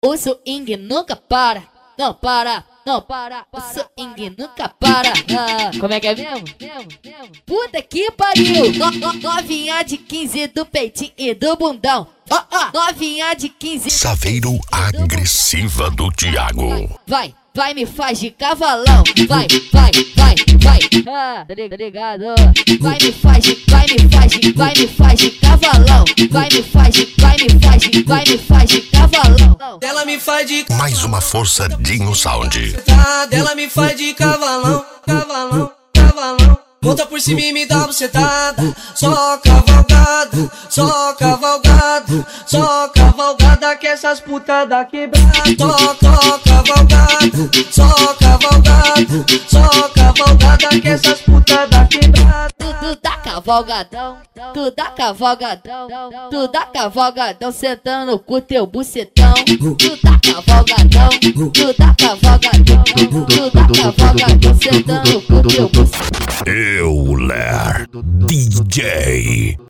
O swing nunca para, não para, não para. O swing nunca para. Como é que é mesmo? Puta que pariu. Novinha de 15 do peitinho e do bundão. Novinha de 15. Saveiro agressiva do Thiago. Vai, me faz de cavalão. Vai. Tá ligado? Vai, me faz de cavalão. Vai, me faz de cavalão. Ela me faz de Mais uma força Dinho Sound. ela me faz de cavalão. Monta por cima e me dá bucetada. Só cavalgada, que essas putas da quebrada. Só cavalgada, que essas putas da quebrada. Tu dá cavalgadão, sentando com teu bucetão. Tu dá cavalgadão, sentando com teu bucetão. Euler DJ.